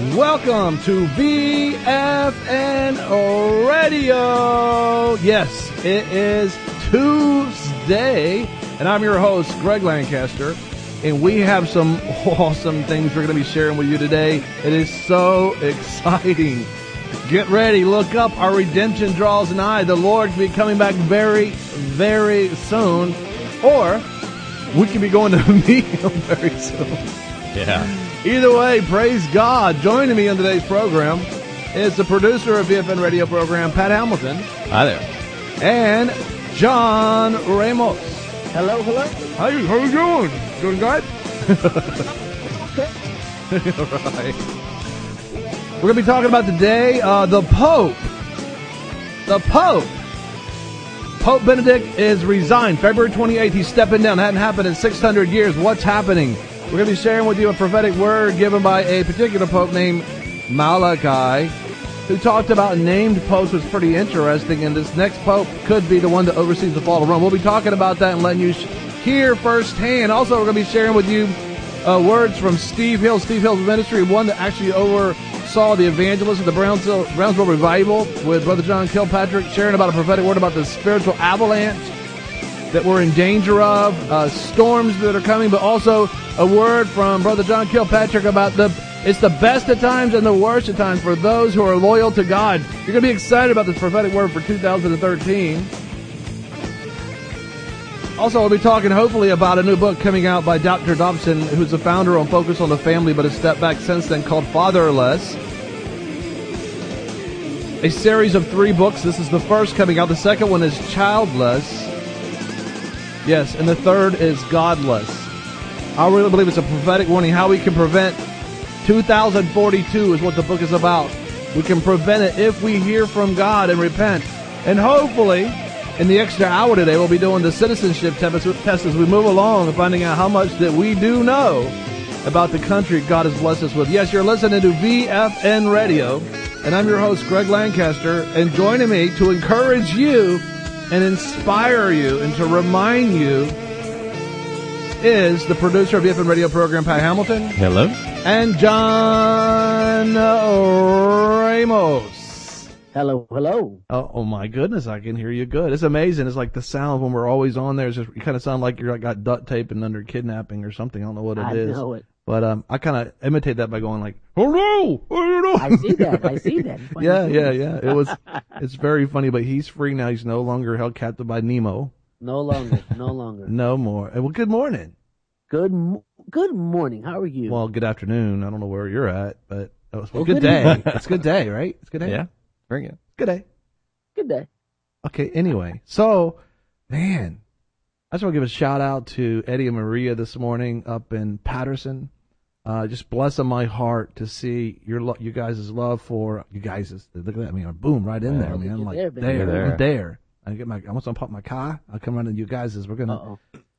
Welcome to VFN Radio. Yes, it is Tuesday, and I'm your host, Greg Lancaster, and we have some awesome things we're going to be sharing with you today. It is so exciting. Get ready, look up, our redemption draws nigh. The Lord could be coming back very, very soon, or we could be going to meet Him very soon. Yeah. Either way, praise God. Joining me on today's program is the producer of VFN Radio program, Pat Hamilton. Hi there. And John Ramos. Hello. How you doing? Doing good? All right. We're going to be talking about today the Pope. The Pope. Pope Benedict is resigned. February 28th, he's stepping down. Hadn't happened in 600 years. What's happening? We're going to be sharing with you a prophetic word given by a particular pope named Malachi, who talked about named popes, was pretty interesting, and this next pope could be the one that oversees the fall of Rome. We'll be talking about that and letting you hear firsthand. Also, we're going to be sharing with you words from Steve Hill, Steve Hill's ministry, one that actually oversaw the evangelism of the Brownsville Revival with Brother John Kilpatrick, sharing about a prophetic word about the spiritual avalanche that we're in danger of, storms that are coming, but also a word from Brother John Kilpatrick about it's the best of times and the worst of times for those who are loyal to God. You're going to be excited about this prophetic word for 2013. Also, we'll be talking hopefully about a new book coming out by Dr. Dobson, who's the founder on Focus on the Family, but has stepped back since then, called Fatherless. A series of 3 books. This is the first coming out. The second one is Childless. Yes, and the third is Godless. I really believe it's a prophetic warning. How we can prevent 2042 is what the book is about. We can prevent it if we hear from God and repent. And hopefully, in the extra hour today, we'll be doing the citizenship test as we move along and finding out how much that we do know about the country God has blessed us with. Yes, you're listening to VFN Radio, and I'm your host, Greg Lancaster, and joining me to encourage you and inspire you and to remind you is the producer of the VFN Radio program, Pat Hamilton. Hello. And John Ramos. Hello. Oh my goodness, I can hear you good. It's amazing. It's like the sound when we're always on there. It's just, you kind of sound like you're got duct tape and under kidnapping or something. I don't know what it is. I know it. But I kind of imitate that by going like, hello. I see that. Yeah. It's very funny, but he's free now. He's no longer held captive by Nemo. No longer. No more. Well, good morning. Good morning. How are you? Well, good afternoon. I don't know where you're at, but good day. It's a good day, right? It's a good day. Yeah. Very good. Good day. Good day. Okay. Anyway, so man, I just want to give a shout out to Eddie and Maria this morning up in Patterson. Just blessing my heart to see you guys' love for you guys. Look at that, man! Boom, right in there, man. Like there. I want to pop my car. I'll come around to you guys as we're gonna.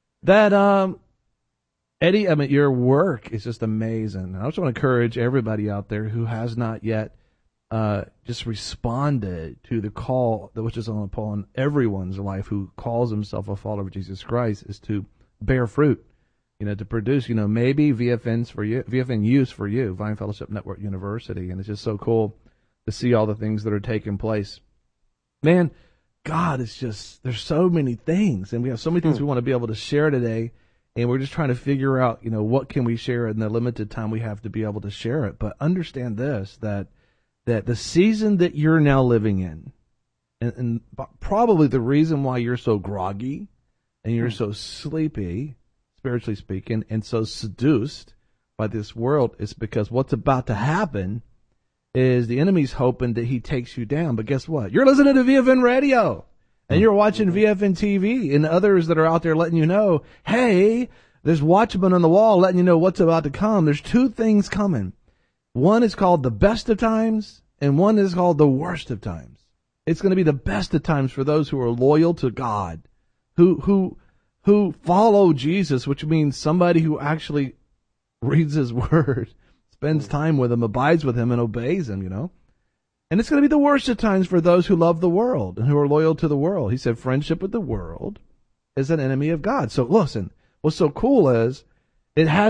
That Eddie, I mean, your work is just amazing. I just want to encourage everybody out there who has not yet just responded to the call which is upon everyone's life who calls himself a follower of Jesus Christ is to bear fruit, to produce, maybe VFN's for you, VFN use for you, Vine Fellowship Network University. And it's just so cool to see all the things that are taking place. Man, God, it's just, there's so many things, and we have so many things we want to be able to share today, and we're just trying to figure out, what can we share in the limited time we have to be able to share it. But understand this, that the season that you're now living in, and probably the reason why you're so groggy, and you're so sleepy, spiritually speaking, and so seduced by this world is because what's about to happen is the enemy's hoping that he takes you down. But guess what? You're listening to VFN Radio, and you're watching VFN TV, and others that are out there letting you know, hey, there's watchmen on the wall letting you know what's about to come. There's 2 things coming. One is called the best of times, and one is called the worst of times. It's going to be the best of times for those who are loyal to God, who follow Jesus, which means somebody who actually reads His Word, spends time with Him, abides with Him, and obeys Him, And it's going to be the worst of times for those who love the world and who are loyal to the world. He said friendship with the world is an enemy of God. So listen, what's so cool is it hasn't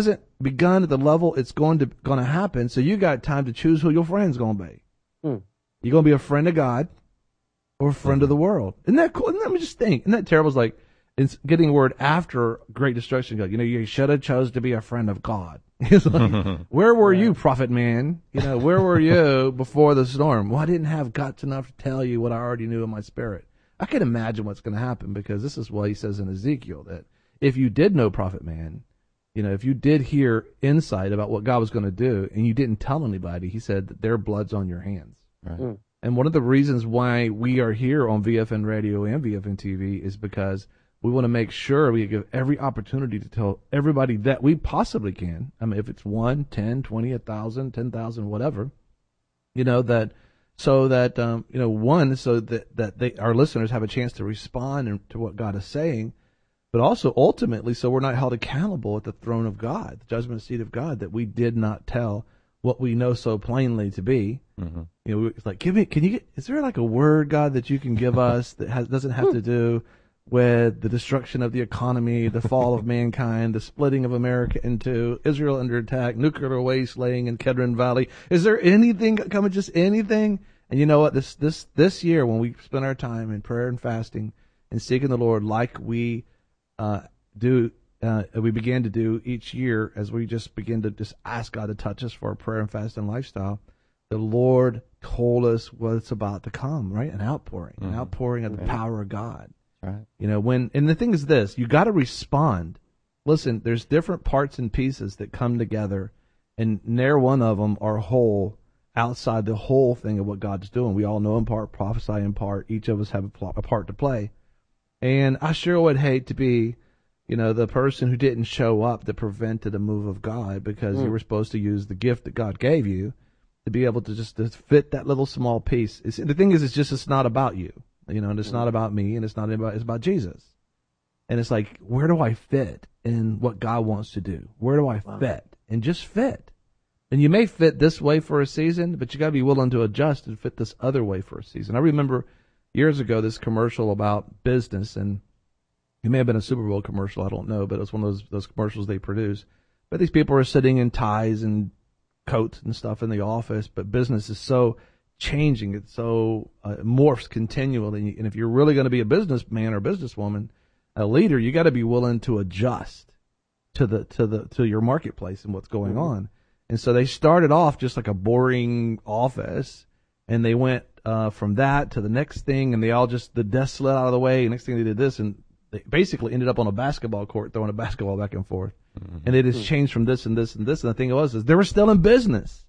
begun at the level it's going to happen. So you got time to choose who your friend's going to be. You're going to be a friend of God or a friend of the world. Isn't that cool? Let me just think. Isn't that terrible? It's like it's getting word after great destruction. Go, you should have chose to be a friend of God. It's like, where were you, prophet man? Where were you before the storm? Well, I didn't have guts enough to tell you what I already knew in my spirit. I can imagine what's going to happen, because this is what he says in Ezekiel, that if you did know prophet man, if you did hear insight about what God was going to do and you didn't tell anybody, he said that their blood's on your hands. Right. And one of the reasons why we are here on VFN Radio and VFN TV is because we want to make sure we give every opportunity to tell everybody that we possibly can. I mean, if it's 1, 10, 20, 1,000, 10,000, whatever, that so that, so that our listeners have a chance to respond to what God is saying, but also ultimately so we're not held accountable at the throne of God, the judgment seat of God, that we did not tell what we know so plainly to be. Mm-hmm. It's like, is there like a word, God, that you can give us that doesn't have to do with the destruction of the economy, the fall of mankind, the splitting of America into Israel under attack, nuclear waste laying in Kedron Valley? Is there anything coming, just anything? And you know what? This year, when we spend our time in prayer and fasting and seeking the Lord, like we we began to do each year, as we just begin to just ask God to touch us for our prayer and fasting lifestyle, the Lord told us what's about to come, right? An outpouring of the power of God. Right. And the thing is this, you got to respond. Listen, there's different parts and pieces that come together, and ne'er one of them are whole outside the whole thing of what God's doing. We all know in part, prophesy in part. Each of us have a part to play. And I sure would hate to be, the person who didn't show up that prevented a move of God, because you were supposed to use the gift that God gave you to be able to just to fit that little small piece. The thing is, it's not about you. And it's not about me, and it's about Jesus. And it's like, where do I fit in what God wants to do? Where do I fit? And just fit. And you may fit this way for a season, but you got to be willing to adjust and fit this other way for a season. I remember years ago this commercial about business, and it may have been a Super Bowl commercial, I don't know, but it was one of those commercials they produce. But these people are sitting in ties and coats and stuff in the office, but business is so changing, it's so morphs continually, and if you're really going to be a businessman or businesswoman, a leader, you got to be willing to adjust to your marketplace and what's going on. And so they started off just like a boring office, and they went from that to the next thing, and the desk slid out of the way, and next thing they did this, and they basically ended up on a basketball court throwing a basketball back and forth. And they just changed from this and this and this, and the thing is they were still in business.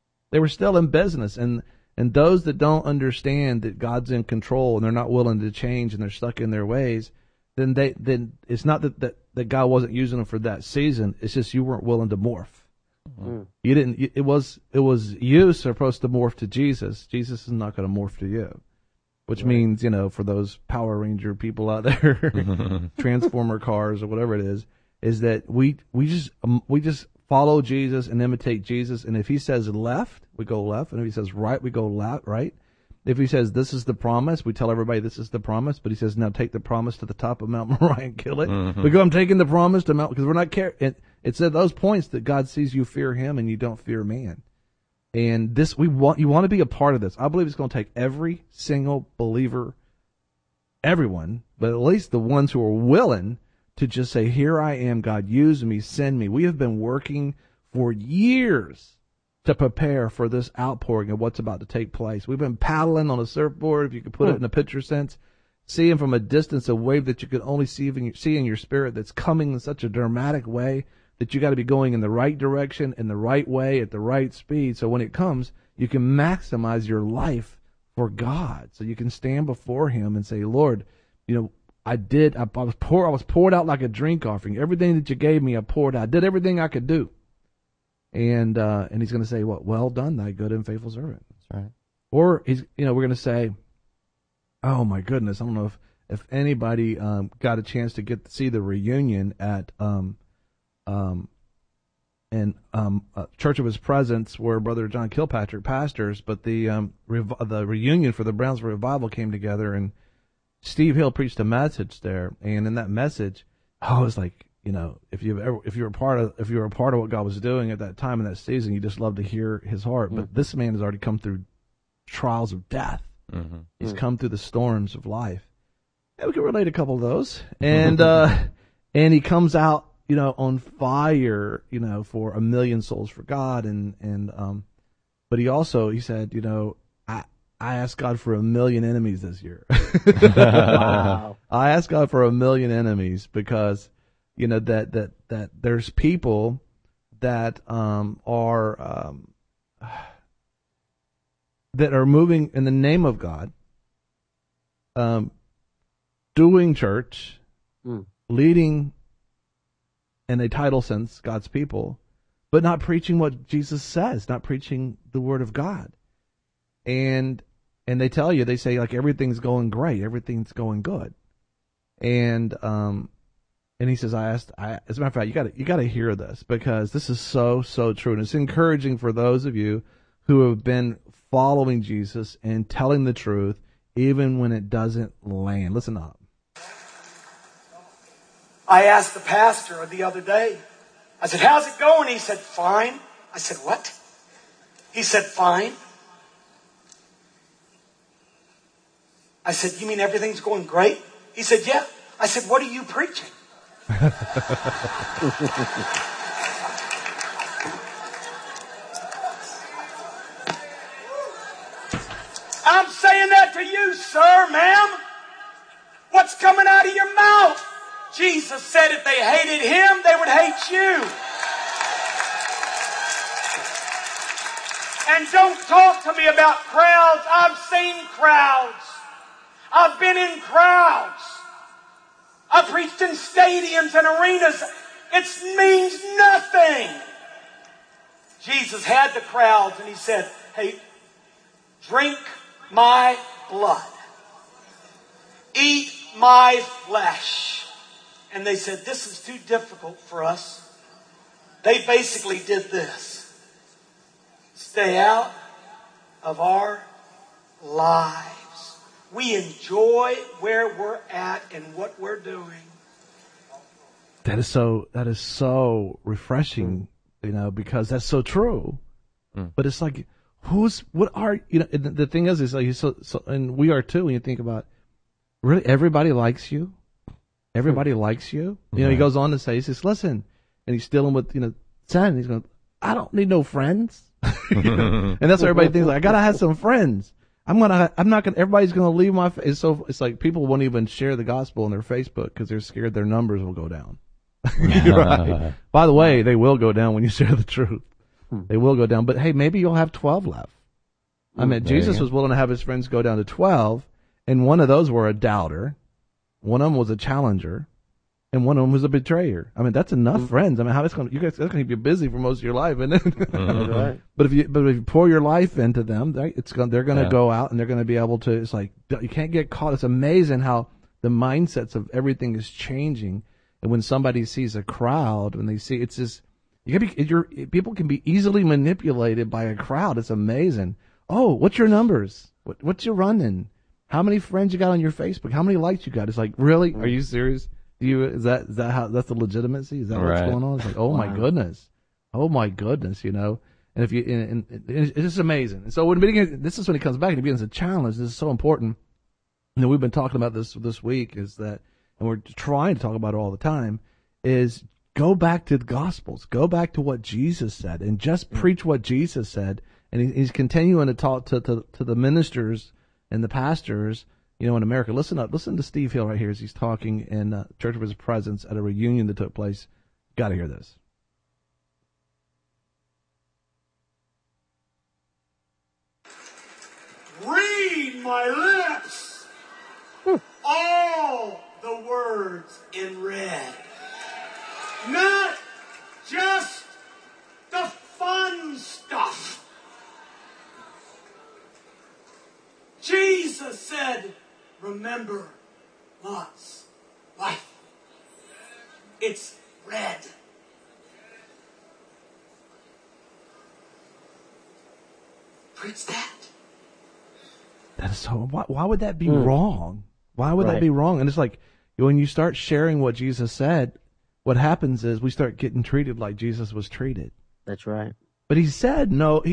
And those that don't understand that God's in control and they're not willing to change and they're stuck in their ways, then it's not that God wasn't using them for that season. It's just you weren't willing to morph. You didn't. It was you supposed to morph to Jesus. Jesus is not going to morph to you, which means, for those Power Ranger people out there, Transformer cars or whatever it is that we just follow Jesus and imitate Jesus. And if he says left, we go left. And if he says right, we go right. If he says this is the promise, we tell everybody this is the promise. But he says, now take the promise to the top of Mount Moriah and kill it. We go, I'm taking the promise to Mount, because we're not care. It's at those points that God sees you fear him and you don't fear man. And you want to be a part of this. I believe it's going to take every single believer, everyone, but at least the ones who are willing to just say, here I am, God, use me, send me. We have been working for years to prepare for this outpouring of what's about to take place. We've been paddling on a surfboard, if you could put it in a picture sense, seeing from a distance a wave that you could only see in your spirit that's coming in such a dramatic way that you got to be going in the right direction, in the right way, at the right speed. So when it comes, you can maximize your life for God. So you can stand before him and say, Lord, I was poured out like a drink offering. Everything that you gave me, I poured out. I did everything I could do. And he's going to say, what? Well done, thy good and faithful servant. That's right. Or we're going to say, oh my goodness, I don't know if anybody got a chance to see the reunion at Church of His Presence, where Brother John Kilpatrick pastors, but the reunion for the Brownsville Revival came together, and Steve Hill preached a message there, and in that message, I was like, if you were a part of what God was doing at that time in that season, you just love to hear his heart. But this man has already come through trials of death. Mm-hmm. He's come through the storms of life. And we can relate a couple of those. And and he comes out, on fire, for 1 million souls for God. But he said, I asked God for 1 million enemies this year. Wow. I asked God for 1 million enemies because, that there's people that are moving in the name of God, doing church, leading in a title sense God's people, but not preaching what Jesus says, not preaching the Word of God. And they say like everything's going great, everything's going good. And he says, as a matter of fact, you gotta hear this, because this is so true, and it's encouraging for those of you who have been following Jesus and telling the truth even when it doesn't land. Listen up. I asked the pastor the other day, I said, how's it going? He said, fine. I said, what? He said, fine. I said, you mean everything's going great? He said, yeah. I said, what are you preaching? I'm saying that to you, sir, ma'am. What's coming out of your mouth? Jesus said if they hated him, they would hate you. And don't talk to me about crowds. I've seen crowds. I've been in crowds. I preached in stadiums and arenas. It means nothing. Jesus had the crowds and he said, hey, drink my blood. Eat my flesh. And they said, this is too difficult for us. They basically did this. Stay out of our lives. We enjoy where we're at and what we're doing. That is so refreshing, because that's so true. But it's like, the thing is like, so, and we are too, when you think about, really, everybody likes you. Everybody likes you. He goes on to say, he says, listen, and he's dealing with, Zen, he's going, I don't need no friends. And that's what everybody thinks, like, I gotta have some friends. Everybody's gonna leave my face. So it's like people won't even share the gospel on their Facebook because they're scared their numbers will go down. Right. By the way, they will go down when you share the truth. They will go down. But hey, maybe you'll have 12 left. I mean, Jesus was willing to have his friends go down to 12, and one of those were a doubter, one of them was a challenger, and one of them was a betrayer. I mean, that's enough friends. I mean, that's going to keep you busy for most of your life, isn't it? Right. But if you pour your life into them, they're going to go out and they're going to be able to. It's like you can't get caught. It's amazing how the mindsets of everything is changing. And when somebody sees a crowd, when they see, it's just people can be easily manipulated by a crowd. It's amazing. Oh, what's your numbers? What's your running? How many friends you got on your Facebook? How many likes you got? It's like, really? Are you serious? Is that how that's the legitimacy? Is that what's going on? It's like, oh my goodness, And if you, and it's just amazing. And so this is when it comes back and it begins a challenge. This is so important. And we've been talking about this week is that, and we're trying to talk about it all the time, is go back to the Gospels, go back to what Jesus said, and just preach what Jesus said. And he's continuing to talk to the ministers and the pastors, in America. Listen to Steve Hill right here as he's talking in Church of His Presence at a reunion that took place. Got to hear this. Read my lips. All the words in red. Not just the fun stuff. Jesus said, remember Lot's life. It's red. Preach that. That is so. Why would that be wrong? Why would that be wrong? And it's like when you start sharing what Jesus said, what happens is we start getting treated like Jesus was treated. That's right. But he said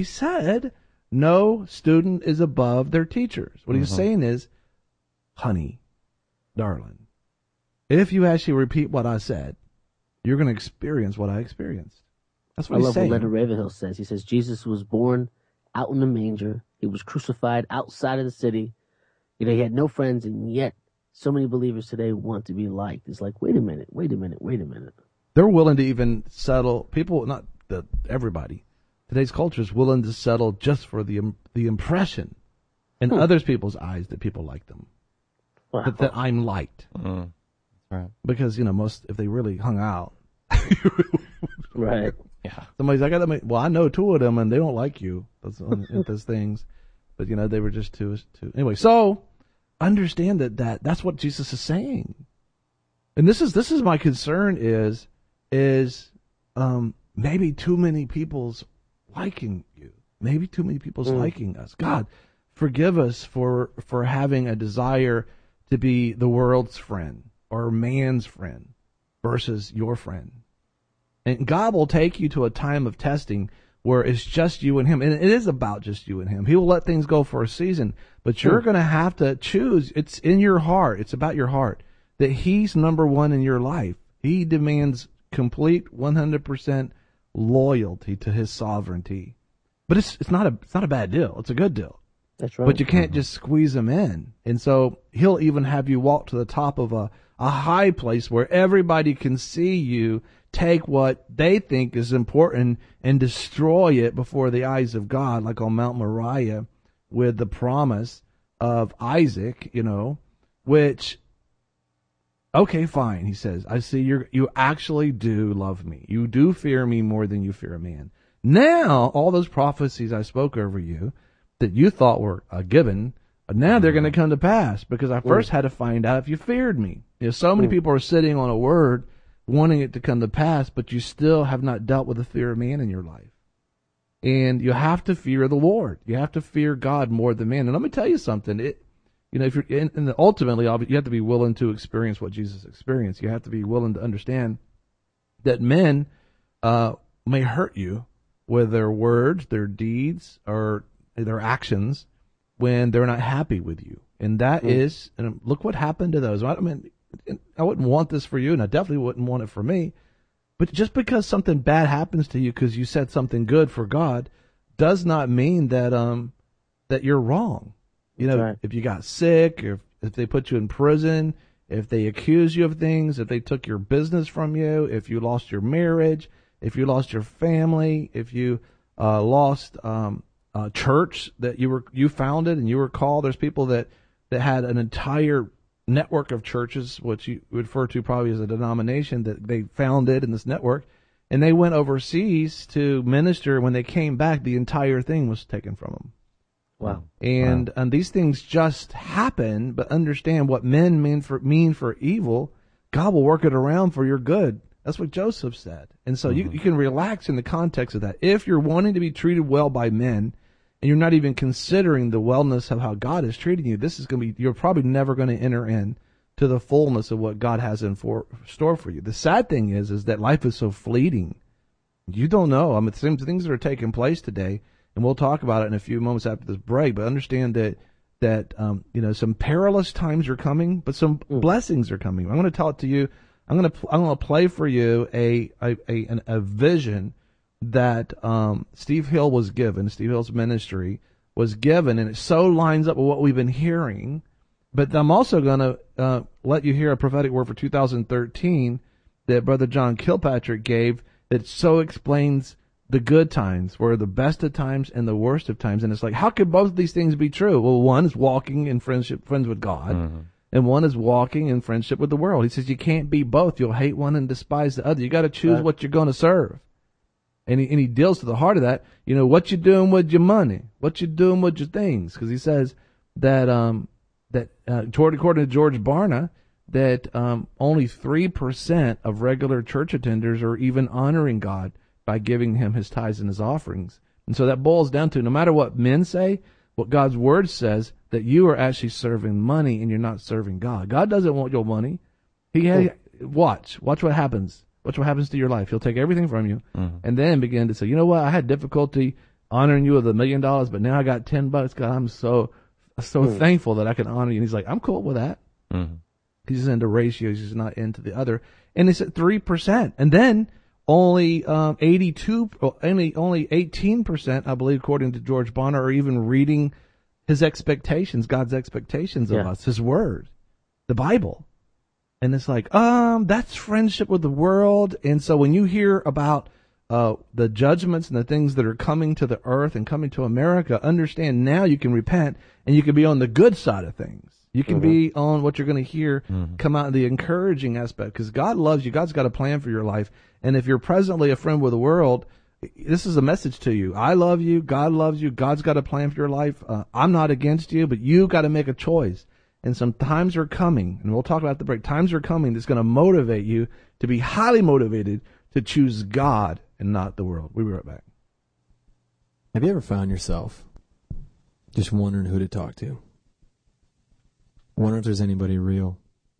no student is above their teachers. What he's saying is, honey, darling, if you actually repeat what I said, you're going to experience what I experienced. That's what he's saying. I love what Leonard Ravenhill says. He says, Jesus was born out in the manger. He was crucified outside of the city. He had no friends, and yet so many believers today want to be liked. It's like, wait a minute. They're willing to even settle, everybody. Today's culture is willing to settle just for the impression in others people's eyes that people like them. Wow. That I'm liked. Right. Because, if they really hung out. Right. Yeah. Somebody's like, I know two of them and they don't like you. Those things. But, they were just too. Anyway, so understand that's what Jesus is saying. And this is my concern is maybe too many people's liking you. Maybe too many people's liking us. God, forgive us for having a desire to be the world's friend or man's friend versus your friend. And God will take you to a time of testing where it's just you and him. And it is about just you and him. He will let things go for a season, but you're going to have to choose. It's in your heart. It's about your heart that he's number one in your life. He demands complete 100% loyalty to his sovereignty. But it's not a bad deal. It's a good deal. That's right. But you can't just squeeze him in. And so he'll even have you walk to the top of a high place where everybody can see you take what they think is important and destroy it before the eyes of God, like on Mount Moriah with the promise of Isaac, which, okay, fine, he says, I see you actually do love me. You do fear me more than you fear man. Now, all those prophecies I spoke over you that you thought were a given, now they're going to come to pass because I first had to find out if you feared me. So many people are sitting on a word wanting it to come to pass, but you still have not dealt with the fear of man in your life. And you have to fear the Lord. You have to fear God more than man. And let me tell you something. If you're, and ultimately, you have to be willing to experience what Jesus experienced. You have to be willing to understand that men may hurt you with their words, their deeds, or their actions when they're not happy with you. And that is, and look what happened to those. I wouldn't want this for you, and I definitely wouldn't want it for me. But just because something bad happens to you because you said something good for God does not mean that that you're wrong. Right. If you got sick, or if they put you in prison, if they accuse you of things, if they took your business from you, if you lost your marriage, if you lost your family, if you lost a church that you founded and you were called. There's people that had an entire network of churches, which you refer to probably as a denomination, that they founded in this network, and they went overseas to minister. When they came back, the entire thing was taken from them. Wow. And these things just happen, but understand what men mean for evil, God will work it around for your good. That's what Joseph said. And so you can relax in the context of that. If you're wanting to be treated well by men, and you're not even considering the wellness of how God is treating you, you're probably never going to enter in to the fullness of what God has in store for you. The sad thing is that life is so fleeting. You don't know. Some things that are taking place today, and we'll talk about it in a few moments after this break, but understand that some perilous times are coming, but some blessings are coming. I'm going to tell it to you. I'm going to play for you a vision that Steve Hill was given. Steve Hill's ministry was given, and it so lines up with what we've been hearing. But I'm also going to let you hear a prophetic word for 2013 that Brother John Kilpatrick gave that so explains the good times, where the best of times and the worst of times. And it's like, how could both of these things be true? Well, one is walking in friends with God, and one is walking in friendship with the world. He says you can't be both. You'll hate one and despise the other. You got to choose what you're going to serve. And he deals to the heart of that. What you doing with your money? What you doing with your things? Because he says that according to George Barna, that only 3% of regular church attenders are even honoring God by giving him his tithes and his offerings. And so that boils down to, no matter what men say, what God's word says, that you are actually serving money and you're not serving God. God doesn't want your money. Watch what happens. watch what happens to your life. He'll take everything from you, and then begin to say, you know what? I had difficulty honoring you with $1 million, but now I got $10. God, I'm so thankful that I can honor you. And he's like, I'm cool with that. He's just into ratios. He's not into the other. And it's at 3%, and then only 18%, I believe, according to George Bonner, are even reading his expectations, God's expectations of us, his word, the Bible. And it's like, that's friendship with the world. And so when you hear about the judgments and the things that are coming to the earth and coming to America, understand now you can repent and you can be on the good side of things. You can be on what you're going to hear come out of the encouraging aspect, because God loves you. God's got a plan for your life. And if you're presently a friend with the world, this is a message to you. I love you. God loves you. God's got a plan for your life. I'm not against you, but you got to make a choice. And some times are coming, and we'll talk about the break. Times are coming that's going to motivate you to be highly motivated to choose God and not the world. We'll be right back. Have you ever found yourself just wondering who to talk to? Wonder if there's anybody real.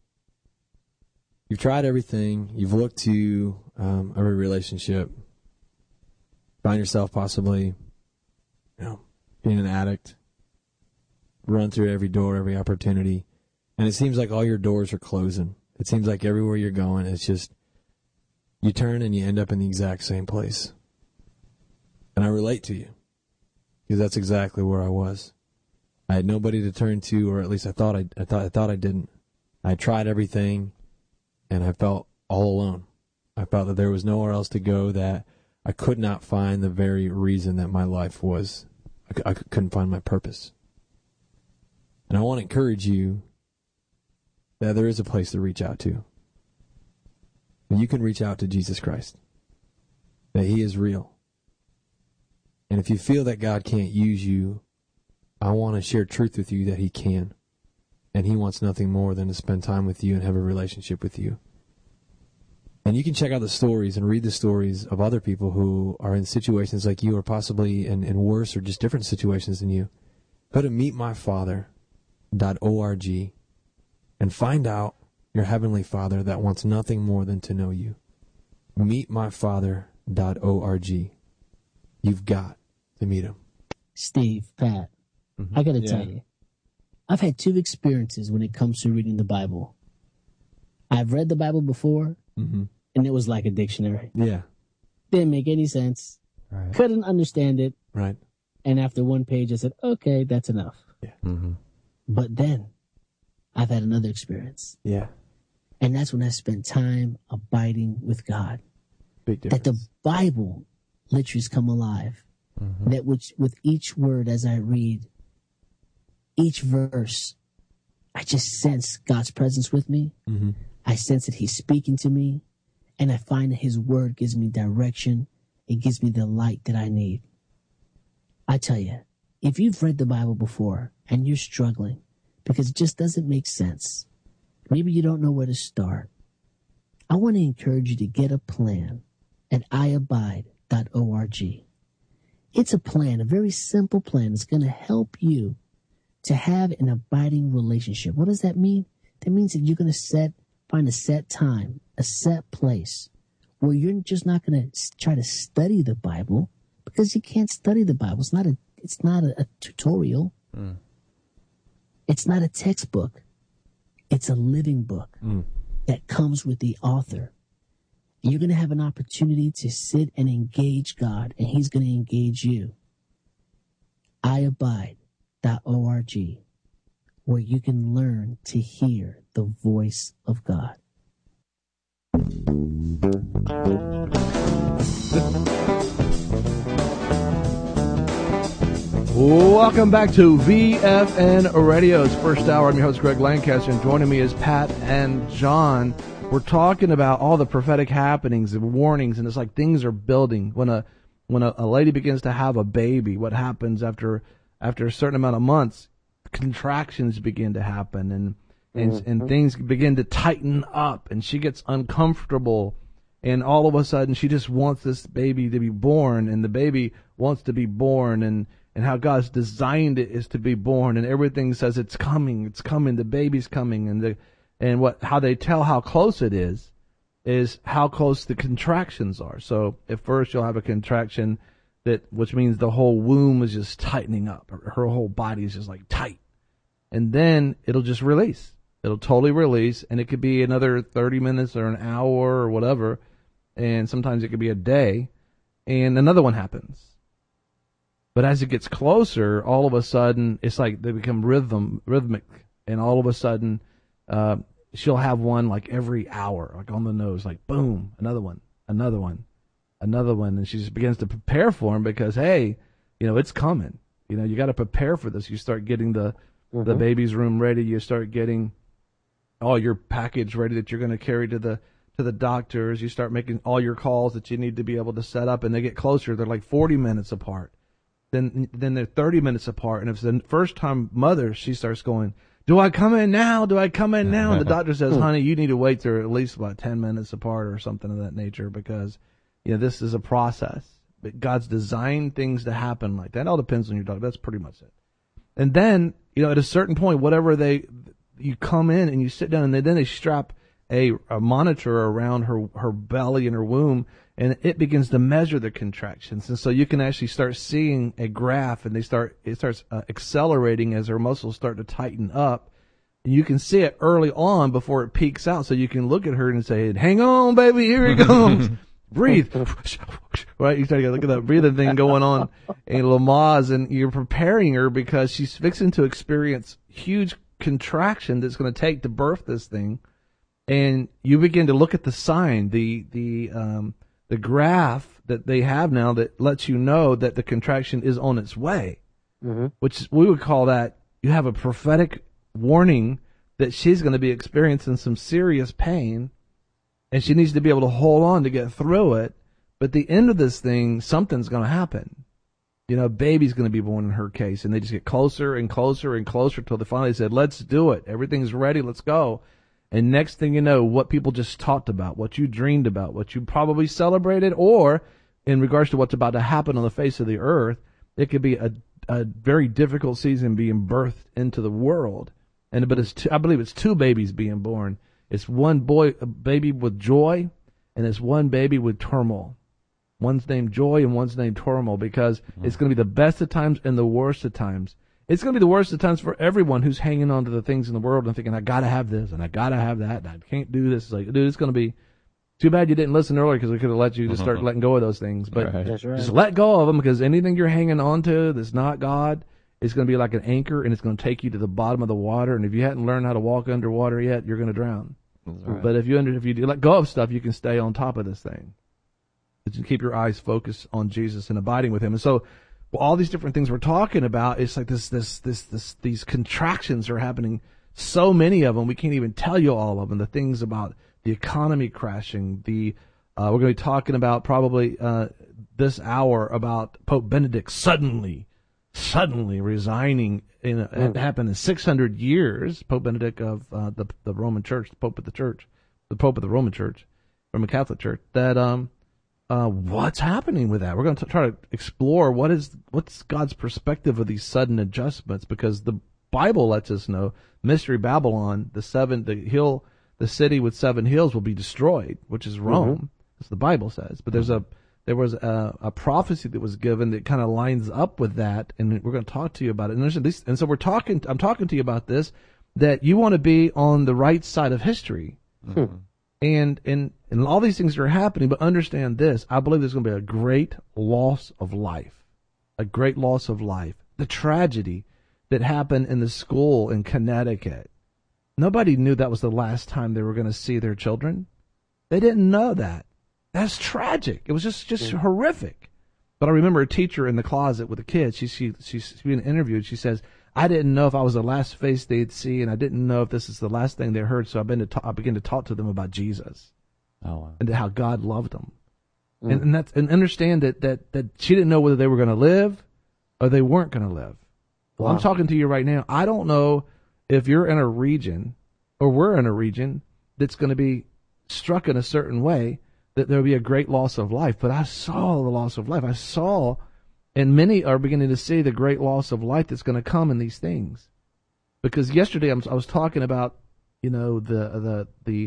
You've tried everything. You've looked to every relationship. Find yourself possibly, being an addict. Run through every door, every opportunity. And it seems like all your doors are closing. It seems like everywhere you're going, it's just, you turn and you end up in the exact same place. And I relate to you, because that's exactly where I was. I had nobody to turn to, or at least I thought I didn't. I tried everything, and I felt all alone. I felt that there was nowhere else to go, that I could not find the very reason that my life was. I couldn't find my purpose. And I want to encourage you that there is a place to reach out to. You can reach out to Jesus Christ, that he is real. And if you feel that God can't use you, I want to share truth with you that he can. And he wants nothing more than to spend time with you and have a relationship with you. And you can check out the stories and read the stories of other people who are in situations like you, or possibly in worse or just different situations than you. Go to meetmyfather.org and find out your Heavenly Father that wants nothing more than to know you. Meetmyfather.org. You've got to meet him. Steve, Pat, I got to tell you, I've had two experiences when it comes to reading the Bible. I've read the Bible before, and it was like a dictionary. Yeah. Didn't make any sense. Right. Couldn't understand it. Right. And after one page, I said, okay, that's enough. Yeah. But then I've had another experience. Yeah. And that's when I spent time abiding with God. Big difference. That the Bible literally has come alive. That with each word as I read, each verse, I just sense God's presence with me. I sense that he's speaking to me. And I find that his word gives me direction. It gives me the light that I need. I tell you, if you've read the Bible before and you're struggling because it just doesn't make sense, maybe you don't know where to start, I want to encourage you to get a plan at iabide.org. It's a plan, a very simple plan. It's going to help you to have an abiding relationship. What does that mean? That means that you're going to find a set time, a set place where you're just not going to try to study the Bible, because you can't study the Bible. It's not a tutorial. It's not a textbook. It's a living book that comes with the author. You're going to have an opportunity to sit and engage God, and he's going to engage you. iabide.org, where you can learn to hear the voice of God. Welcome back to VFN Radio's first hour. I'm your host, Greg Lancaster, and joining me is Pat and John. We're talking about all the prophetic happenings and warnings, and it's like things are building. When a lady begins to have a baby, what happens after a certain amount of months? Contractions begin to happen, and things begin to tighten up, and she gets uncomfortable, and all of a sudden she just wants this baby to be born, and the baby wants to be born, and how God's designed it is to be born, and everything says it's coming, the baby's coming, and how they tell how close it is is how close the contractions are. So at first you'll have a contraction which means the whole womb is just tightening up. Her whole body is just like tight. And then it'll just release. It'll totally release, and it could be another 30 minutes or an hour or whatever, and sometimes it could be a day, and another one happens. But as it gets closer, all of a sudden, it's like they become rhythmic, and all of a sudden, she'll have one like every hour, like on the nose, like boom, another one, and she just begins to prepare for him because, hey, it's coming. You got to prepare for this. You start getting the baby's room ready. You start getting all your package ready that you're going to carry to the doctors. You start making all your calls that you need to be able to set up, and they get closer. They're like 40 minutes apart. Then they're 30 minutes apart. And if it's the first time mother, she starts going, do I come in now? Do I come in now? And the doctor says, honey, you need to wait till at least about 10 minutes apart or something of that nature because, this is a process. But God's designed things to happen like that. It all depends on your doctor. That's pretty much it. And then, at a certain point, you come in and you sit down, and then they strap a monitor around her belly and her womb, and it begins to measure the contractions. And so you can actually start seeing a graph, and it starts accelerating as her muscles start to tighten up. And you can see it early on before it peaks out, so you can look at her and say, hang on, baby, here it comes. Breathe. Right? You start to look at that breathing thing going on in Lamaze, and you're preparing her because she's fixing to experience huge contraction that's going to take to birth this thing. And you begin to look at the sign, the graph that they have now that lets you know that the contraction is on its way, which we would call that you have a prophetic warning that she's going to be experiencing some serious pain, and she needs to be able to hold on to get through it. But at the end of this thing, something's going to happen. A baby's going to be born in her case, and they just get closer and closer and closer till they finally said, let's do it. Everything's ready. Let's go. And next thing you know, what people just talked about, what you dreamed about, what you probably celebrated, or in regards to what's about to happen on the face of the earth, it could be a very difficult season being birthed into the world. But I believe it's two babies being born. It's one baby with joy, and it's one baby with turmoil. One's named Joy and one's named Turmoil because it's going to be the best of times and the worst of times. It's going to be the worst of times for everyone who's hanging on to the things in the world and thinking, I got to have this and I got to have that and I can't do this. It's like, dude, it's going to be too bad you didn't listen earlier because we could have let you just start letting go of those things. But just let go of them because anything you're hanging on to that's not God is going to be like an anchor and it's going to take you to the bottom of the water. And if you hadn't learned how to walk underwater yet, you're going to drown. Right. But if you let go of stuff, you can stay on top of this thing. You keep your eyes focused on Jesus and abiding with Him. And so, all these different things we're talking about, it's like these contractions are happening. So many of them, we can't even tell you all of them. The things about the economy crashing. We're going to be talking about probably this hour about Pope Benedict suddenly resigning. It happened in 600 years. Pope Benedict of the Roman Church, the Pope of the Roman Church, Roman Catholic Church. That what's happening with that? We're going to try to explore what's God's perspective of these sudden adjustments, because the Bible lets us know Mystery Babylon, the city with 7 hills will be destroyed, which is Rome, as the Bible says. But there was a prophecy that was given that kind of lines up with that, and we're going to talk to you about it. And so I'm talking to you about this, that you want to be on the right side of history. And all these things are happening, but understand this. I believe there's going to be a great loss of life. A great loss of life. The tragedy that happened in the school in Connecticut. Nobody knew that was the last time they were going to see their children. They didn't know that. That's tragic. It was just horrific. But I remember a teacher in the closet with the kids. She's being interviewed. She says, I didn't know if I was the last face they'd see, and I didn't know if this is the last thing they heard. So I began to talk to them about Jesus, and how God loved them, and understand that she didn't know whether they were going to live or they weren't going to live. Well, I'm talking to you right now. I don't know if you're in a region or we're in a region that's going to be struck in a certain way that there will be a great loss of life. But I saw the loss of life. I saw. And many are beginning to see the great loss of life that's going to come in these things. Because yesterday I was talking about, the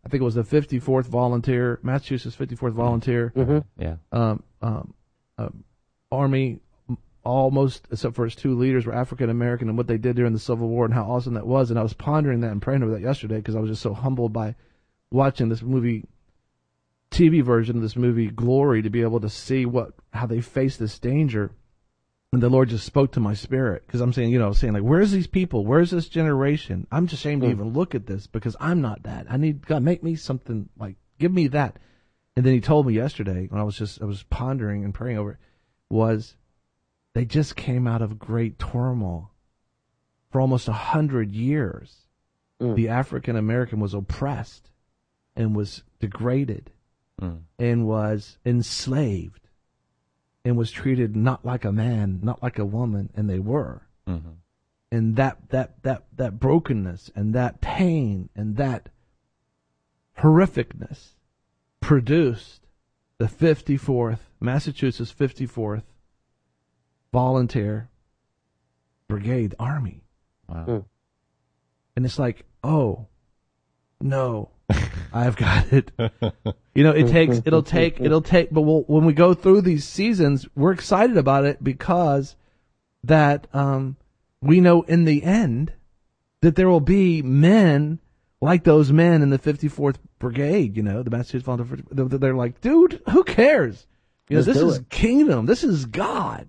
I think it was the 54th volunteer, Massachusetts 54th volunteer. Yeah. Army, almost, except for its two leaders, were African American, and what they did during the Civil War and how awesome that was. And I was pondering that and praying over that yesterday because I was just so humbled by watching this movie, TV version of this movie, Glory, to be able to see how they face this danger. And the Lord just spoke to my spirit because I'm saying, like, where's these people? Where's this generation? I'm just ashamed to even look at this because I'm not that. I need God, make me something, like, give me that. And then he told me yesterday when I was pondering and praying over it, was they just came out of great turmoil. For almost 100 years, the African American was oppressed and was degraded and was enslaved and was treated not like a man, not like a woman, and they were. Mm-hmm. And that brokenness and that pain and that horrificness produced the 54th, Massachusetts 54th Volunteer Brigade Army. Wow. And it's like, oh, no, I've got it. It'll take, but when we go through these seasons, we're excited about it because that we know in the end that there will be men like those men in the 54th Brigade, the Massachusetts Volunteer. They're like, dude, who cares? This is kingdom. This is God.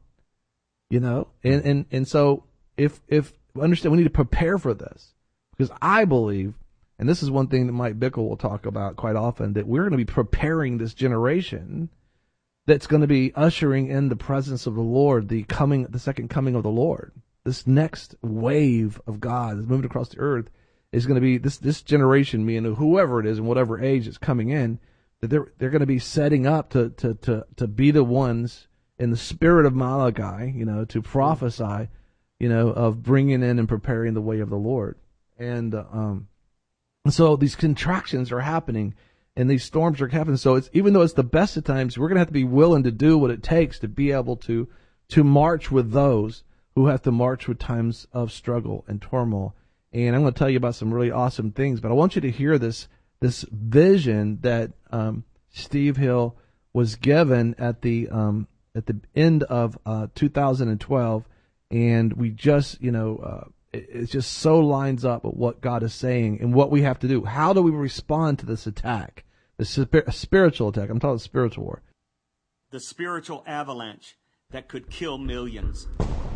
And so if understand, we need to prepare for this because I believe, and this is one thing that Mike Bickle will talk about quite often, that we're going to be preparing this generation that's going to be ushering in the presence of the Lord, the second coming of the Lord. This next wave of God that's moving across the earth is going to be this generation, meaning whoever it is and whatever age is coming in, that they're going to be setting up to be the ones in the spirit of Malachi, to prophesy, of bringing in and preparing the way of the Lord. And so these contractions are happening and these storms are happening. So even though it's the best of times, we're going to have to be willing to do what it takes to be able to march with those who have to march with times of struggle and turmoil. And I'm going to tell you about some really awesome things, but I want you to hear this vision that Steve Hill was given at the end of 2012, and we just, it just so lines up with what God is saying and what we have to do. How do we respond to this attack, this spiritual attack? I'm talking spiritual war. The spiritual avalanche that could kill millions.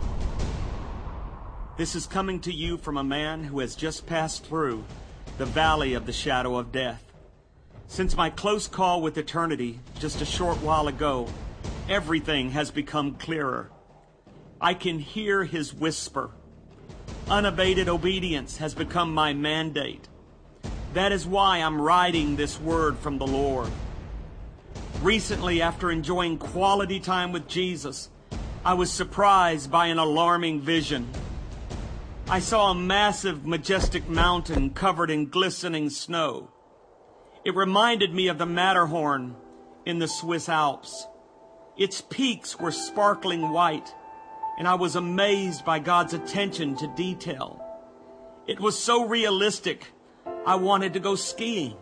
This is coming to you from a man who has just passed through the valley of the shadow of death. Since my close call with eternity just a short while ago, everything has become clearer. I can hear his whisper. Unabated obedience has become my mandate. That is why I'm writing this word from the Lord. Recently, after enjoying quality time with Jesus, I was surprised by an alarming vision. I saw a massive, majestic mountain covered in glistening snow. It reminded me of the Matterhorn in the Swiss Alps. Its peaks were sparkling white, and I was amazed by God's attention to detail. It was so realistic, I wanted to go skiing.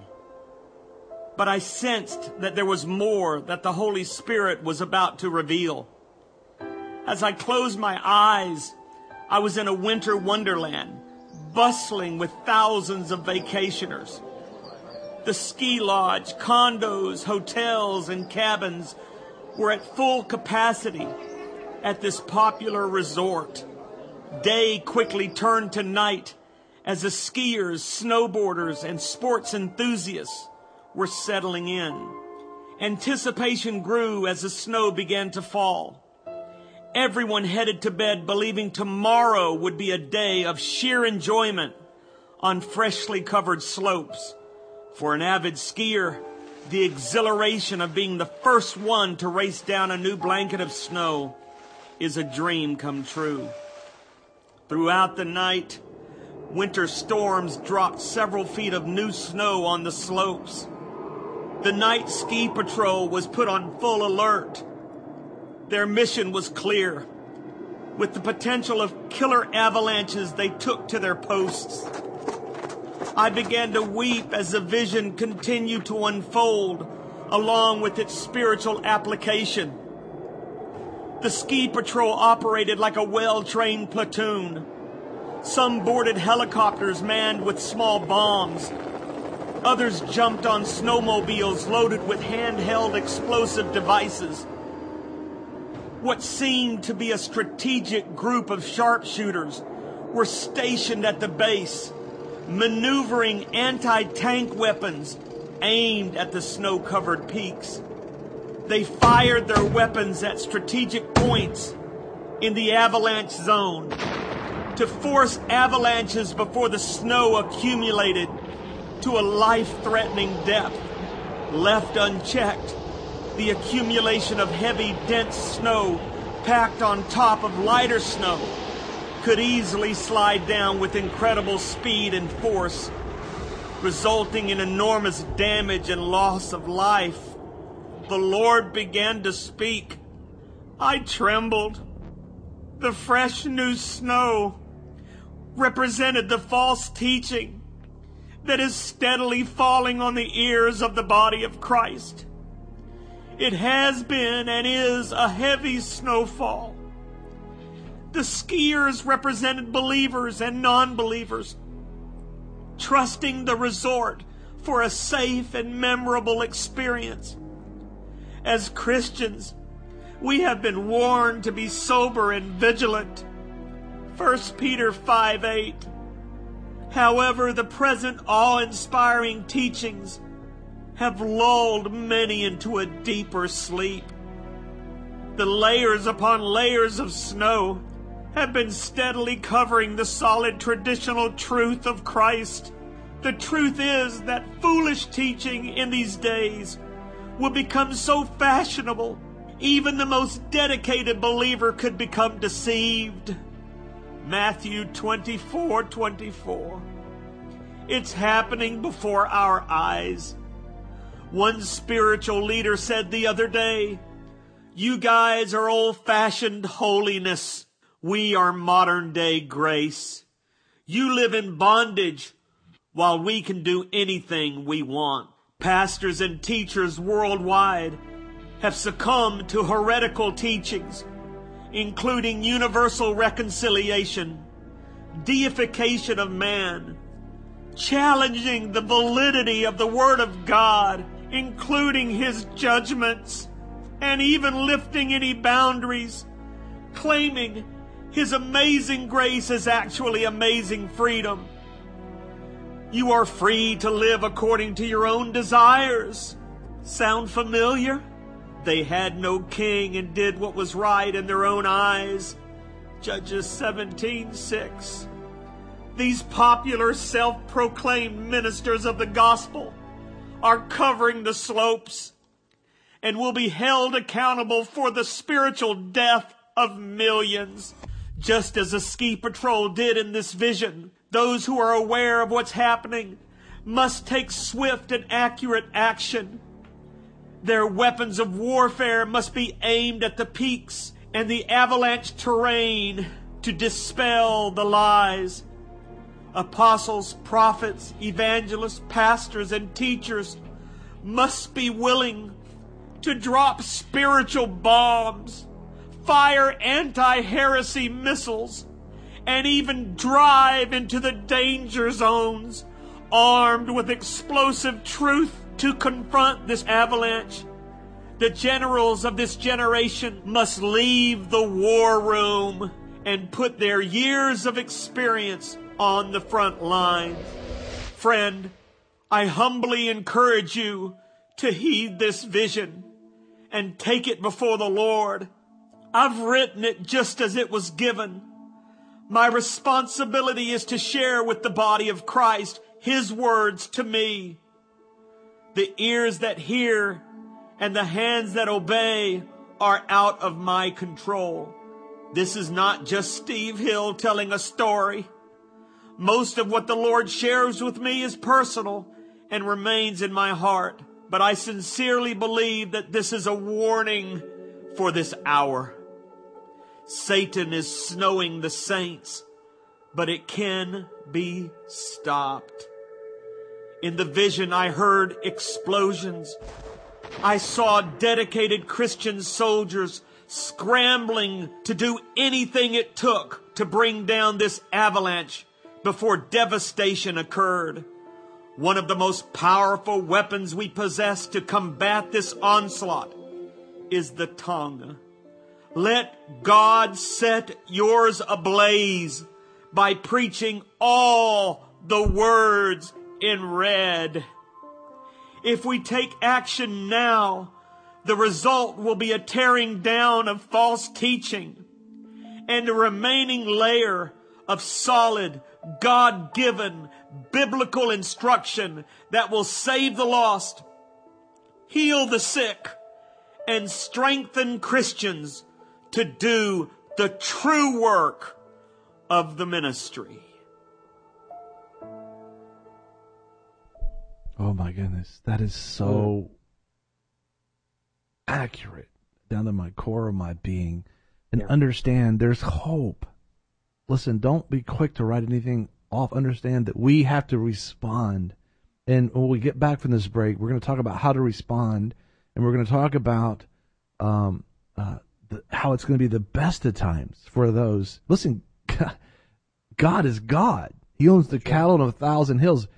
But I sensed that there was more that the Holy Spirit was about to reveal. As I closed my eyes, I was in a winter wonderland, bustling with thousands of vacationers. The ski lodge, condos, hotels, and cabins were at full capacity at this popular resort. Day quickly turned to night as the skiers, snowboarders, and sports enthusiasts were settling in. Anticipation grew as the snow began to fall. Everyone headed to bed believing tomorrow would be a day of sheer enjoyment on freshly covered slopes. For an avid skier, the exhilaration of being the first one to race down a new blanket of snow is a dream come true. Throughout the night, winter storms dropped several feet of new snow on the slopes. The night ski patrol was put on full alert. Their mission was clear. With the potential of killer avalanches, they took to their posts. I began to weep as the vision continued to unfold along with its spiritual application. The ski patrol operated like a well-trained platoon. Some boarded helicopters manned with small bombs. Others jumped on snowmobiles loaded with handheld explosive devices. What seemed to be a strategic group of sharpshooters were stationed at the base, maneuvering anti-tank weapons aimed at the snow-covered peaks. They fired their weapons at strategic points in the avalanche zone to force avalanches before the snow accumulated to a life-threatening depth. Left unchecked, the accumulation of heavy, dense snow packed on top of lighter snow could easily slide down with incredible speed and force, resulting in enormous damage and loss of life. The Lord began to speak. I trembled. The fresh new snow represented the false teaching that is steadily falling on the ears of the body of Christ. It has been and is a heavy snowfall. The skiers represented believers and non-believers, trusting the resort for a safe and memorable experience. As Christians, we have been warned to be sober and vigilant. 1 Peter 5:8. However, the present awe-inspiring teachings have lulled many into a deeper sleep. The layers upon layers of snow have been steadily covering the solid traditional truth of Christ. The truth is that foolish teaching in these days will become so fashionable, even the most dedicated believer could become deceived. Matthew 24:24. It's happening before our eyes. One spiritual leader said the other day, "You guys are old-fashioned holiness. We are modern-day grace. You live in bondage while we can do anything we want." Pastors and teachers worldwide have succumbed to heretical teachings, including universal reconciliation, deification of man, challenging the validity of the Word of God, including His judgments, and even lifting any boundaries, claiming His amazing grace is actually amazing freedom. You are free to live according to your own desires. Sound familiar? They had no king and did what was right in their own eyes. Judges 17:6. These popular self-proclaimed ministers of the gospel are covering the slopes and will be held accountable for the spiritual death of millions, just as a ski patrol did in this vision. Those who are aware of what's happening must take swift and accurate action. Their weapons of warfare must be aimed at the peaks and the avalanche terrain to dispel the lies. Apostles, prophets, evangelists, pastors, and teachers must be willing to drop spiritual bombs, fire anti-heresy missiles, and even drive into the danger zones armed with explosive truth to confront this avalanche. The generals of this generation must leave the war room and put their years of experience on the front line. Friend, I humbly encourage you to heed this vision and take it before the Lord. I've written it just as it was given. My responsibility is to share with the body of Christ His words to me. The ears that hear and the hands that obey are out of my control. This is not just Steve Hill telling a story. Most of what the Lord shares with me is personal and remains in my heart. But I sincerely believe that this is a warning for this hour. Satan is snowing the saints, but it can be stopped. In the vision, I heard explosions. I saw dedicated Christian soldiers scrambling to do anything it took to bring down this avalanche before devastation occurred. One of the most powerful weapons we possess to combat this onslaught is the tongue. Let God set yours ablaze by preaching all the words in red. If we take action now, the result will be a tearing down of false teaching and a remaining layer of solid, God-given, biblical instruction that will save the lost, heal the sick, and strengthen Christians to do the true work of the ministry. Oh my goodness, that is so accurate down to my core of my being. And understand there's hope. Listen, don't be quick to write anything off. Understand that we have to respond. And when we get back from this break, we're going to talk about how to respond, and we're going to talk about how it's going to be the best of times for those. Listen, God is God. He owns the cattle on 1,000 hills.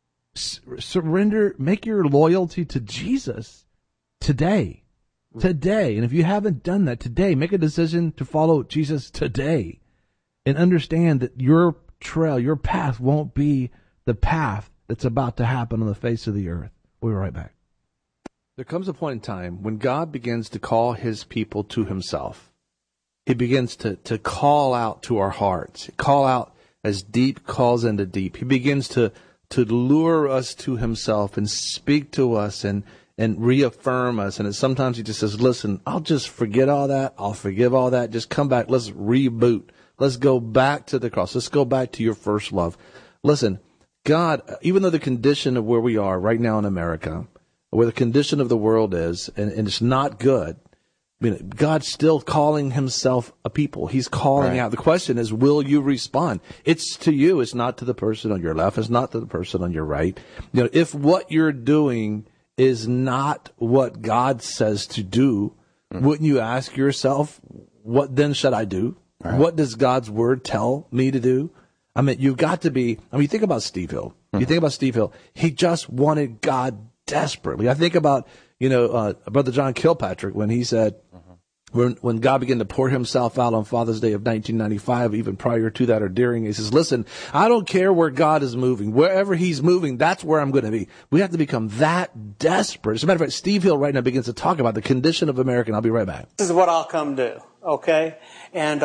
Surrender, make your loyalty to Jesus today. And if you haven't done that today, make a decision to follow Jesus today. And understand that your trail, your path won't be the path that's about to happen on the face of the earth. We'll be right back. There comes a point in time when God begins to call his people to himself. He begins to call out to our hearts, call out as deep calls into deep. He begins to lure us to himself and speak to us and reaffirm us. And sometimes he just says, listen, I'll just forget all that. I'll forgive all that. Just come back. Let's reboot. Let's go back to the cross. Let's go back to your first love. Listen, God, even though the condition of where we are right now in America, where the condition of the world is, and it's not good, I mean, God's still calling himself a people. He's calling out. The question is, will you respond? It's to you. It's not to the person on your left. It's not to the person on your right. You know, if what you're doing is not what God says to do, wouldn't you ask yourself, what then should I do? Right. What does God's word tell me to do? I mean, you've got to be, I mean, you think about Steve Hill. You think about Steve Hill. He just wanted God desperately. I think about, Brother John Kilpatrick when he said, when God began to pour himself out on Father's Day of 1995, even prior to that or during, he says, listen, I don't care where God is moving. Wherever he's moving, that's where I'm going to be. We have to become that desperate. As a matter of fact, Steve Hill right now begins to talk about the condition of America, and I'll be right back. This is what I'll come do, okay? And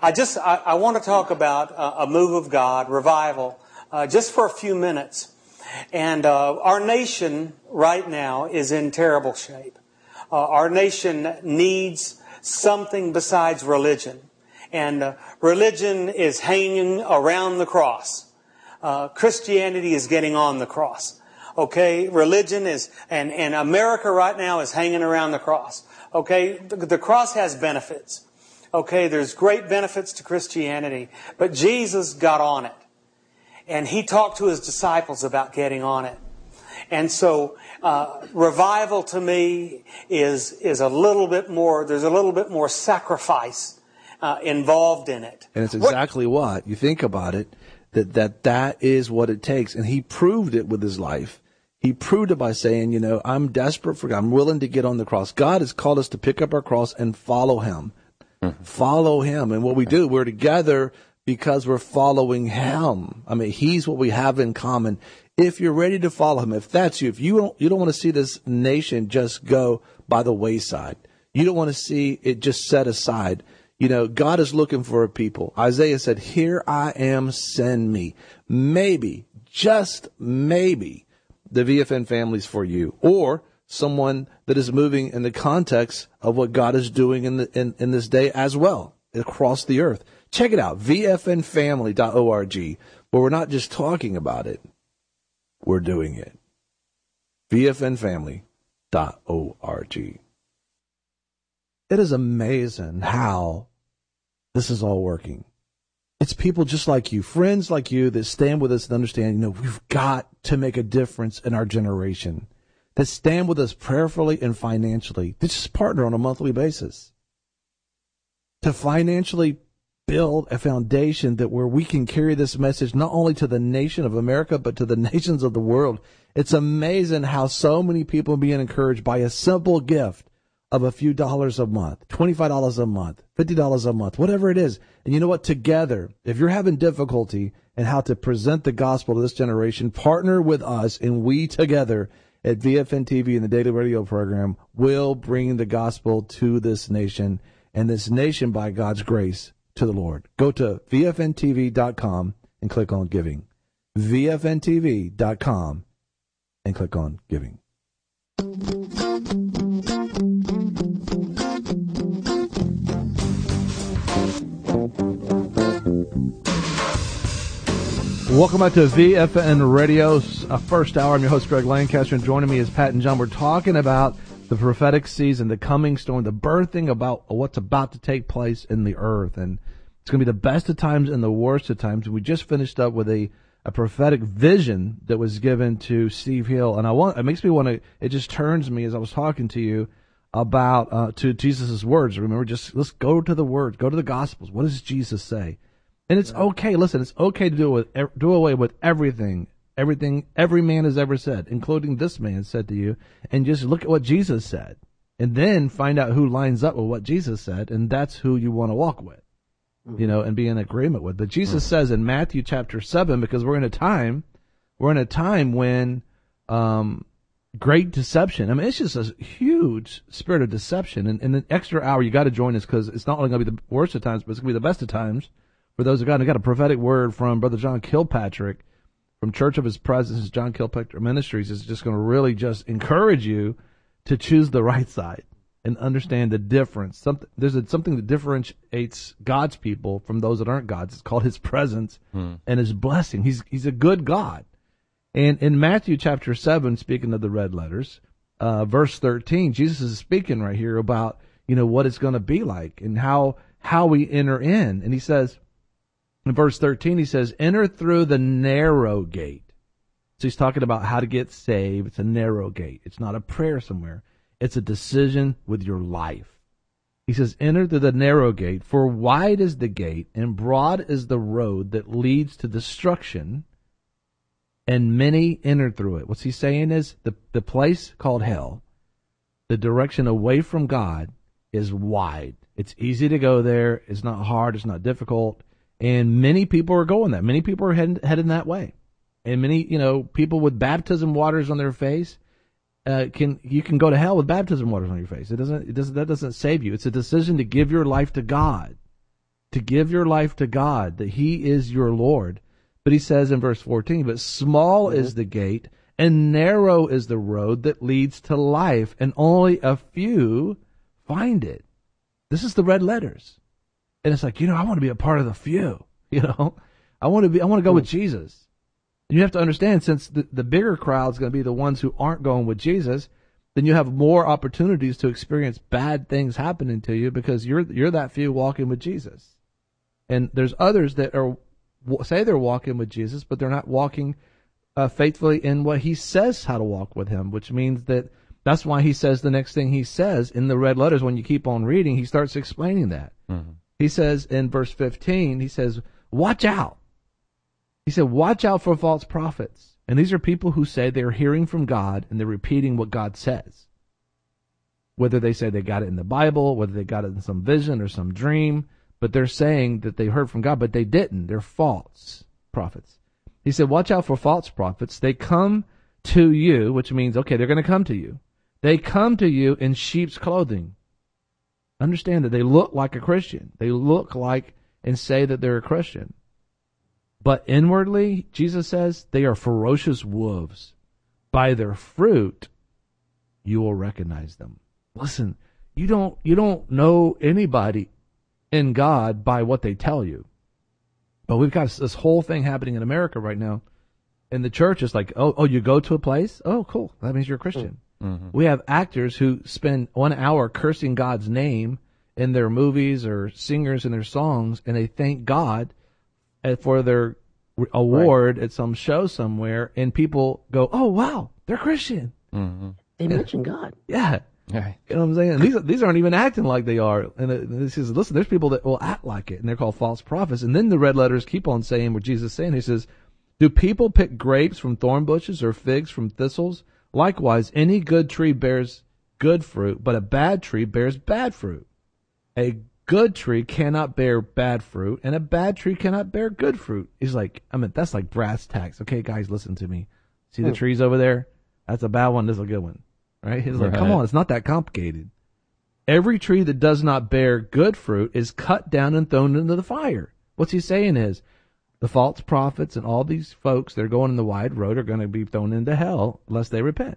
I want to talk about a move of God, revival, just for a few minutes. And our nation right now is in terrible shape. Our nation needs something besides religion. And religion is hanging around the cross. Christianity is getting on the cross. Okay? Religion is, and America right now is hanging around the cross. Okay? The cross has benefits. Okay? There's great benefits to Christianity. But Jesus got on it. And he talked to his disciples about getting on it. And so, revival to me is a little bit more, there's a little bit more sacrifice, involved in it. And it's exactly what you think about it, that is what it takes. And he proved it with his life. He proved it by saying, I'm desperate for God. I'm willing to get on the cross. God has called us to pick up our cross and follow him. Follow him. And what we do, we're together because we're following him. I mean, he's what we have in common. If you're ready to follow him, if that's you, if you don't want to see this nation just go by the wayside, you don't want to see it just set aside. God is looking for a people. Isaiah said, here I am, send me. Maybe, just maybe, the VFN family's for you, or someone that is moving in the context of what God is doing in this day as well, across the earth. Check it out, vfnfamily.org, where we're not just talking about it, we're doing it. vfnfamily.org. It is amazing how this is all working. It's people just like you, friends like you that stand with us and understand, we've got to make a difference in our generation, that stand with us prayerfully and financially, that just partner on a monthly basis to financially build a foundation that where we can carry this message not only to the nation of America, but to the nations of the world. It's amazing how so many people are being encouraged by a simple gift of a few dollars a month, $25 a month, $50 a month, whatever it is. And you know what? Together, if you're having difficulty in how to present the gospel to this generation, partner with us, and we together at VFN TV and the Daily Radio program will bring the gospel to this nation, and this nation, by God's grace, to the Lord. Go to VFNTV.com and click on giving. VFNTV.com and click on giving. Welcome back to VFN Radio's first hour. I'm your host, Greg Lancaster, and joining me is Pat and John. We're talking about the prophetic season, the coming storm, the birthing about what's about to take place in the earth. And it's going to be the best of times and the worst of times. We just finished up with a prophetic vision that was given to Steve Hill. And it makes me want to, it just turns me as I was talking to you about, to Jesus' words. Remember, just let's go to the words, go to the Gospels. What does Jesus say? And it's okay. Listen, it's okay to do away with everything every man has ever said, including this man said to you, and just look at what Jesus said, and then find out who lines up with what Jesus said, and that's who you want to walk with, and be in agreement with. But Jesus says in Matthew chapter 7, because we're in a time when great deception. I mean, it's just a huge spirit of deception. And in the extra hour, you got to join us, because it's not only going to be the worst of times, but it's going to be the best of times. For those of God, I got a prophetic word from Brother John Kilpatrick from Church of His Presence. John Kilpatrick Ministries is just going to really just encourage you to choose the right side and understand the difference. There's something that differentiates God's people from those that aren't God's. It's called His presence and His blessing. He's a good God. And in Matthew chapter 7, speaking of the red letters, verse 13, Jesus is speaking right here about, what it's going to be like and how we enter in. And He says, in verse 13, He says, enter through the narrow gate. So He's talking about how to get saved. It's a narrow gate. It's not a prayer somewhere. It's a decision with your life. He says, enter through the narrow gate, for wide is the gate and broad is the road that leads to destruction, and many enter through it. What's He saying is the place called hell, the direction away from God, is wide. It's easy to go there. It's not hard. It's not difficult. And many people are going that. Many people are heading that way. And many, people with baptism waters on their face, you can go to hell with baptism waters on your face. That doesn't save you. It's a decision to give your life to God. To give your life to God, that He is your Lord. But He says in verse 14, but small is the gate and narrow is the road that leads to life, and only a few find it. This is the red letters. And it's like, I want to be a part of the few, I want to go with Jesus. And you have to understand, since the bigger crowd is going to be the ones who aren't going with Jesus, then you have more opportunities to experience bad things happening to you, because you're that few walking with Jesus. And there's others that say they're walking with Jesus, but they're not walking faithfully in what He says how to walk with Him, which means that's why He says the next thing He says in the red letters. When you keep on reading, He starts explaining that. Mm-hmm. He says in verse 15, He says, watch out. He said, watch out for false prophets. And these are people who say they're hearing from God and they're repeating what God says. Whether they say they got it in the Bible, whether they got it in some vision or some dream, but they're saying that they heard from God, but they didn't. They're false prophets. He said, watch out for false prophets. They come to you, which means, okay, they're going to come to you. They come to you in sheep's clothing. Understand that they look like a Christian. They look like and say that they're a Christian. But inwardly, Jesus says, they are ferocious wolves. By their fruit, you will recognize them. Listen, you don't know anybody in God by what they tell you. But we've got this whole thing happening in America right now. And the church is like, oh, you go to a place? Oh, cool. That means you're a Christian. Mm-hmm. We have actors who spend 1 hour cursing God's name in their movies, or singers in their songs, and they thank God for their award at some show somewhere, and people go, "Oh wow, they're Christian." Mm-hmm. They mention God. Yeah. Right. You know what I'm saying? These aren't even acting like they are. And this is, listen, there's people that will act like it, and they're called false prophets. And then the red letters keep on saying what Jesus is saying. He says, do people pick grapes from thorn bushes or figs from thistles? Likewise, any good tree bears good fruit, but a bad tree bears bad fruit. A good tree cannot bear bad fruit, and a bad tree cannot bear good fruit. He's like, that's like brass tacks. Okay, guys, listen to me. See the trees over there? That's a bad one. This is a good one. Right? He's like, come on, it's not that complicated. Every tree that does not bear good fruit is cut down and thrown into the fire. What's he saying is, the false prophets and all these folks that are going in the wide road are going to be thrown into hell unless they repent.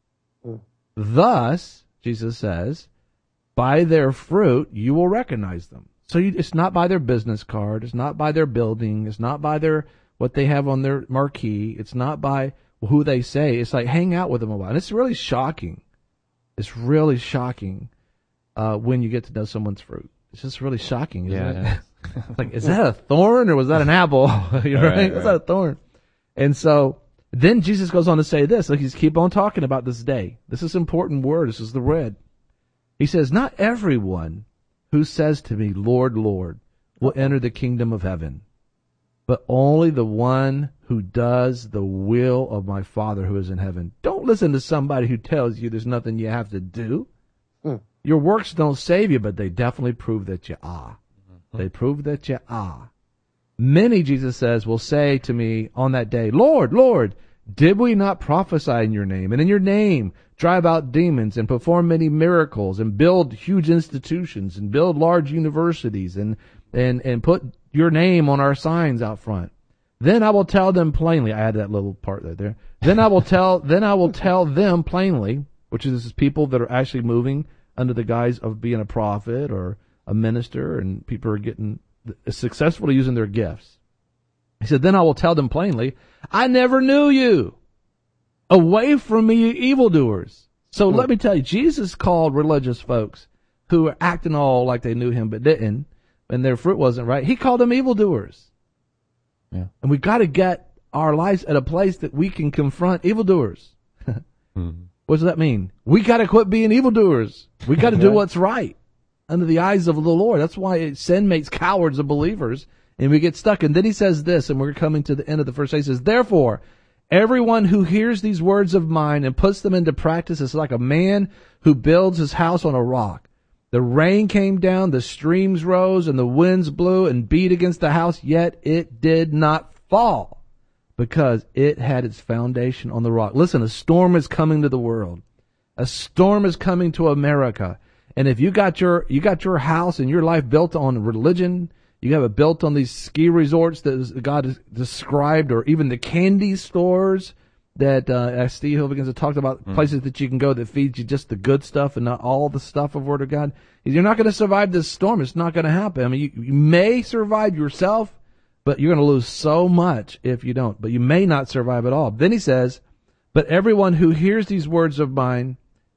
Thus, Jesus says, by their fruit you will recognize them. So it's not by their business card, it's not by their building, it's not by what they have on their marquee, it's not by who they say. It's like, hang out with them a while. And it's really shocking. It's really shocking when you get to know someone's fruit. It's just really shocking, isn't it? It's like, is that a thorn or was that an apple? Right? Was that a thorn? And so then Jesus goes on to say this. Like, he's keep on talking about this day. This is an important word. This is the red. He says, not everyone who says to me, Lord, Lord, will enter the kingdom of heaven, but only the one who does the will of my Father who is in heaven. Don't listen to somebody who tells you there's nothing you have to do. Your works don't save you, but they definitely prove that you are. They prove that you are. Many, Jesus says, will say to me on that day, Lord, Lord, did we not prophesy in your name, and in your name drive out demons and perform many miracles and build huge institutions and build large universities and put your name on our signs out front? Then I will tell them plainly. I added that little part right there. Then I will tell them plainly, which is people that are actually moving under the guise of being a prophet or a minister, and people are getting successfully using their gifts. He said, then I will tell them plainly, I never knew you. Away from me, you evildoers. So let me tell you, Jesus called religious folks who were acting all like they knew him but didn't, and their fruit wasn't right. He called them evildoers. Yeah. And we got to get our lives at a place that we can confront evildoers. What does that mean? We got to quit being evildoers. We got to do what's right under the eyes of the Lord. That's why sin makes cowards of believers, and we get stuck. And then he says this, and we're coming to the end of the first. He says, therefore, everyone who hears these words of mine and puts them into practice is like a man who builds his house on a rock. The rain came down, the streams rose, and the winds blew and beat against the house, yet it did not fall, because it had its foundation on the rock. Listen, a storm is coming to the world. A storm is coming to America. And if you got your house and your life built on religion, you have it built on these ski resorts that God has described, or even the candy stores that as Steve Hill begins to talk about, places that you can go that feeds you just the good stuff and not all the stuff of Word of God. You're not going to survive this storm. It's not going to happen. I mean, you may survive yourself, but you're going to lose so much if you don't. But you may not survive at all. Then he says, but everyone who hears these words of mine,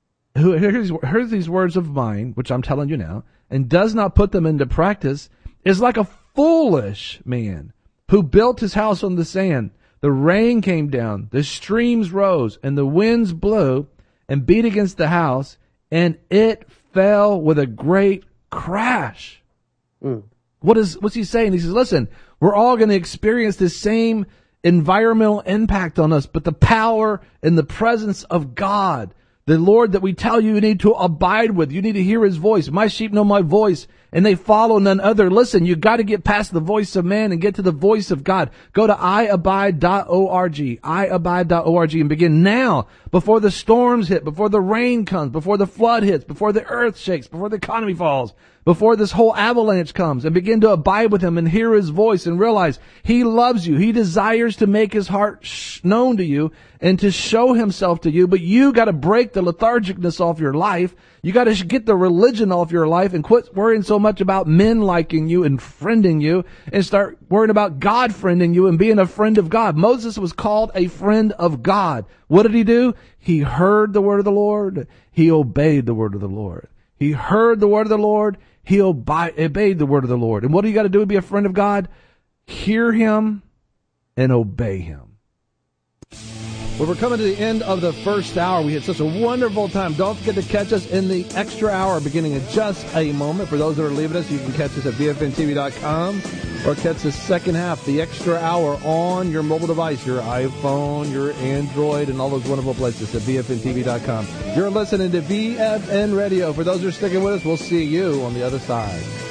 hears these words of mine, which I'm telling you now, and does not put them into practice, is like a foolish man who built his house on the sand. The rain came down, the streams rose, and the winds blew and beat against the house, and it fell with a great crash. What's he saying? He says, listen, we're all going to experience the same environmental impact on us, but the power and the presence of God, the Lord that we tell you need to abide with, you need to hear his voice. My sheep know my voice, and they follow none other. Listen, you got to get past the voice of man and get to the voice of God. Go to iabide.org, iabide.org, and begin now, before the storms hit, before the rain comes, before the flood hits, before the earth shakes, before the economy falls, before this whole avalanche comes, and begin to abide with him and hear his voice and realize he loves you. He desires to make his heart known to you and to show himself to you, but you got to break the lethargicness off your life. You got to get the religion off your life and quit worrying so much about men liking you and friending you, and start worrying about God friending you and being a friend of God. Moses was called a friend of God. What did he do? He heard the word of the Lord. He obeyed the word of the Lord. He heard the word of the Lord. He obeyed the word of the Lord. And what do you got to do to be a friend of God? hear him and obey him. Well, we're coming to the end of the first hour. We had such a wonderful time. Don't forget to catch us in the extra hour beginning in just a moment. For those that are leaving us, you can catch us at BFNTV.com or catch the second half, the extra hour, on your mobile device, your iPhone, your Android, and all those wonderful places at BFNTV.com. You're listening to BFN Radio. For those who are sticking with us, we'll see you on the other side.